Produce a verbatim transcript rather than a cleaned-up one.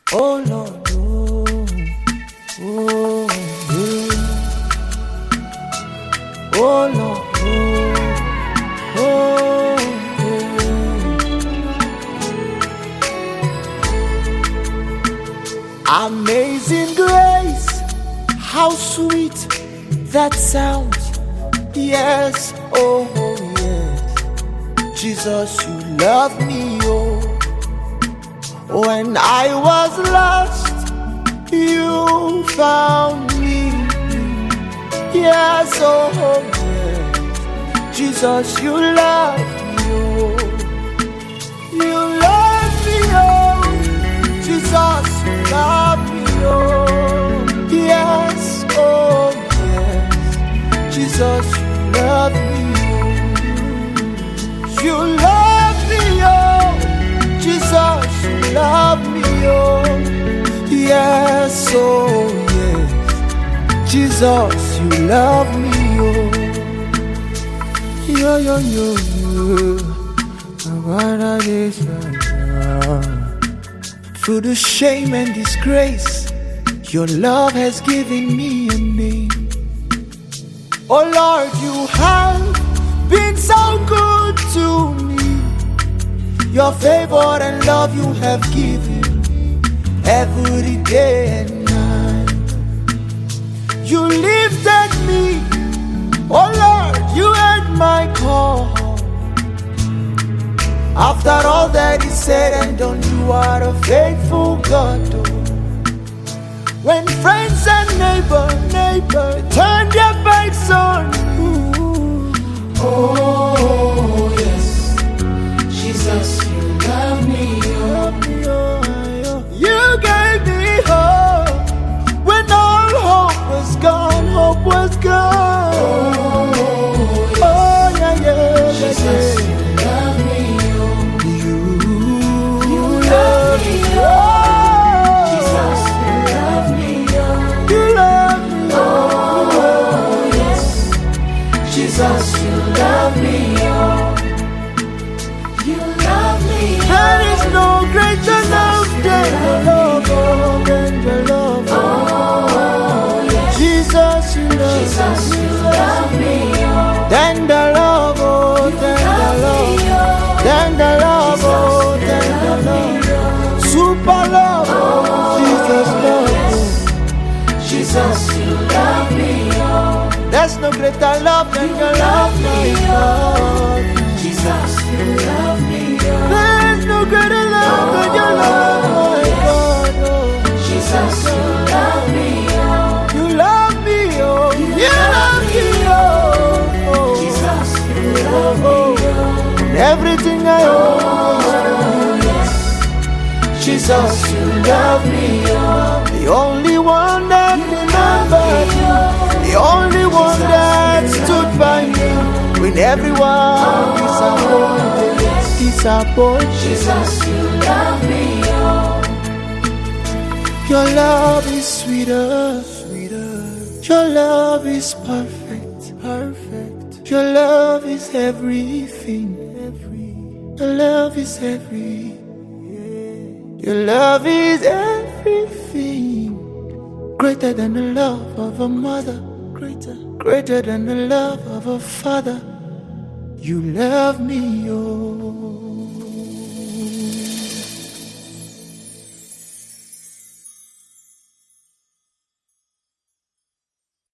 Oh Lord, oh, oh, yeah. Oh Lord, oh, oh, yeah. Amazing grace, how sweet that sounds. Yes, oh, oh yes. Jesus, you love me, oh. When I was lost, you found me. Yes, oh, oh yes. Jesus, you love me, oh. You love me, oh. Jesus, you love me, oh. Yes, oh yes. Jesus, you love me, oh. You love me, oh. Jesus, you love me, oh. Yes, oh yes. Jesus, you love me, oh. Yo, yo, yo, yo. Through the shame and disgrace, your love has given me a name. Oh Lord, you have been so good to me. Your favor and love you have given every day and night. You lifted me, oh Lord, you heard my call. After all that is said and done, you are a faithful God, oh. When friends and neighbor, neighbor turn their backs on you, oh yes, Jesus, you love me, oh. You gave me hope when all hope was gone, hope was gone. Oh, yes. Oh yeah, yeah, Jesus, yeah. you love me, oh. You, You love me, oh. Jesus, you love me, oh. you love me, Oh, yes. Jesus, you love me, oh. You love me, oh. There is no greater love than the love, oh, than the love, Oh, yes. Jesus, you love Jesus, me, you love me, oh. than the love, oh, than the love, than the love, oh, than the love, super love, Jesus love, oh. Jesus, you love me, oh. There's no greater love than your love, my God. Jesus, you love me, oh. There's no greater love than your love, my God. Oh. Jesus, you love me, oh. You love me, oh. You love me, oh. Oh. Jesus, you love me, oh. And everything I own Oh, yes. Jesus, you love me, oh. the only one that remembered me, the only one that stood by me when everyone disappointed, disappointed. Jesus, you love me, oh. Your love is sweeter, sweeter. Your love is perfect, perfect. Your love is everything, every. Your love is every. Your love is everything. Greater than the love of a mother, greater, greater than the love of a father. You love me, oh.